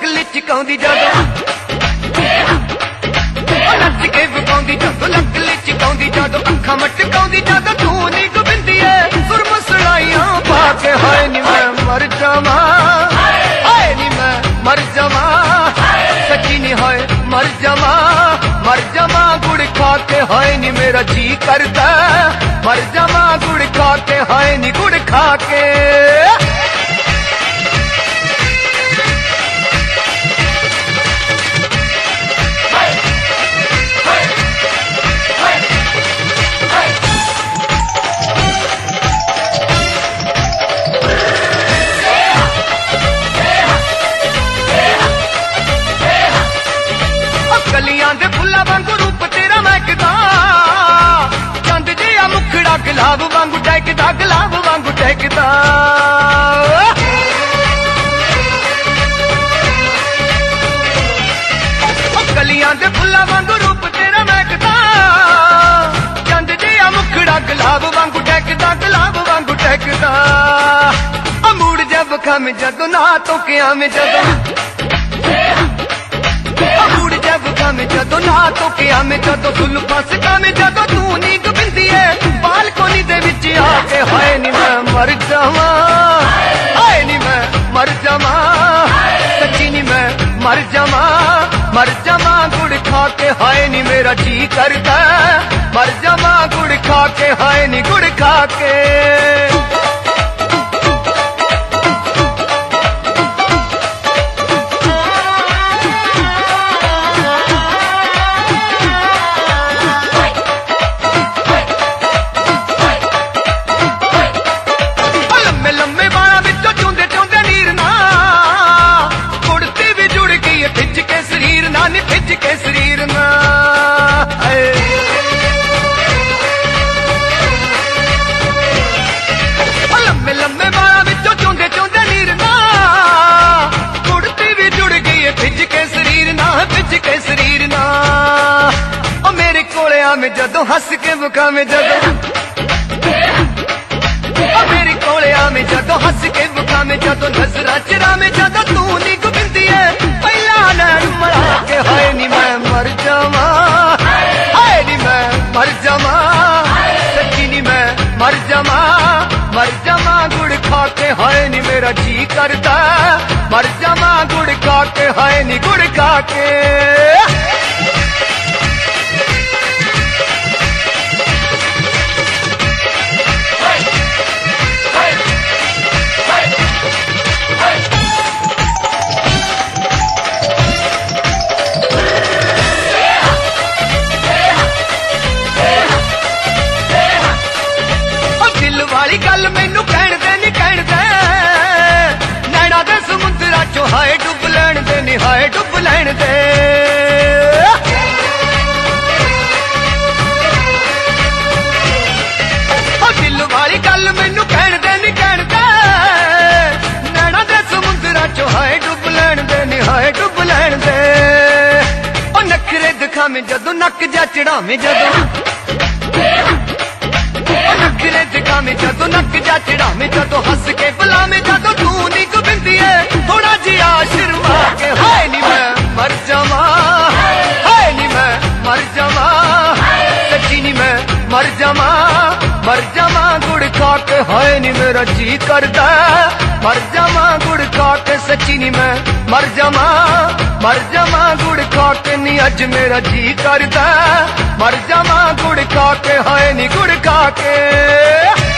ਲੱਕ ਲਿਚਕਾਉਂਦੀ ਜਦੋਂ नच के विकाउंदी जदों लक लिचकाउंदी जदों अखां मटकाउंदी जदों तू नी गोबिंदी है सुरम सड़ाइयां पा के हाय नी मैं मर जावां हाय नी मैं मर जावां सच्ची नी हाय मर जावां गुड़ खा के हाय नी मेरा जी करदा मर जावां गुड़ खा के हाय नी गुड़ खा के गुलाब वांगू टहकदा गुलाब वांगू टहकदा कलियां दे फुल्लां वांगू रूप तेरा महकदा चंद जिहा मुखड़ा गुलाब वांगू टहकदा गुलाब वांगू टहकदा मूड़ जब खामे जदों ना तो क्या में जदों मूड़ जब खामे जदों ना तो क्या में जदों जुल्फां सकामे जदों तू नी गोबिंदी है बालकोनी दे विच आके हाय नी मैं मर जावां हाय नी मैं मर जावां सच्ची नी मैं मर जावां गुड़ खा के हाय नी मेरा जी करदा मर जावां गुड़ खा के हाय नी गुड़ खा के में जदों हस के मुखा में जदों मेरे कोले में जदों हस के मुखा में जदों नजरा चिरा में जदों तू नी गोबिंदी है पहला नैन मरा के हाय नी मैं मर जावां हाय नी मैं मर जावां सच्ची नी मैं मर जावां गुड़ खा के हाय नी मेरा जी करदा मर जावां गुड़ खा के हाय नी गुड़ खा के गल मैनू कहण दे नैना दे समुद्रा चो हाय डुब लैण दे नी हाय डुब लैण दे दिल वाली गल मैनू कहण दे नैना दे समुद्रा चो हाय डुब लैण दे नी हाय डुब लैण दे ओ नखरे दिखावे जदों नक जा चढ़ावे जदों नखरे दिखावे जदों नक जा चढ़ावे जदों हस के बुलावे जदों तू नी गोबिंदी है थोड़ा जिहा शर्मा के हाय नी मैं मर जावां हाय नी मैं मर जावां सच्ची नी मैं मर जावां गुड़ खा के हाय नी मेरा जी करदा मर जावां गुड़ खा के सच्ची नी मैं मर जावां गुड़ खा के नी अज मेरा जी करदा मर जावां गुड़ खा के हाय नी गुड़ खा के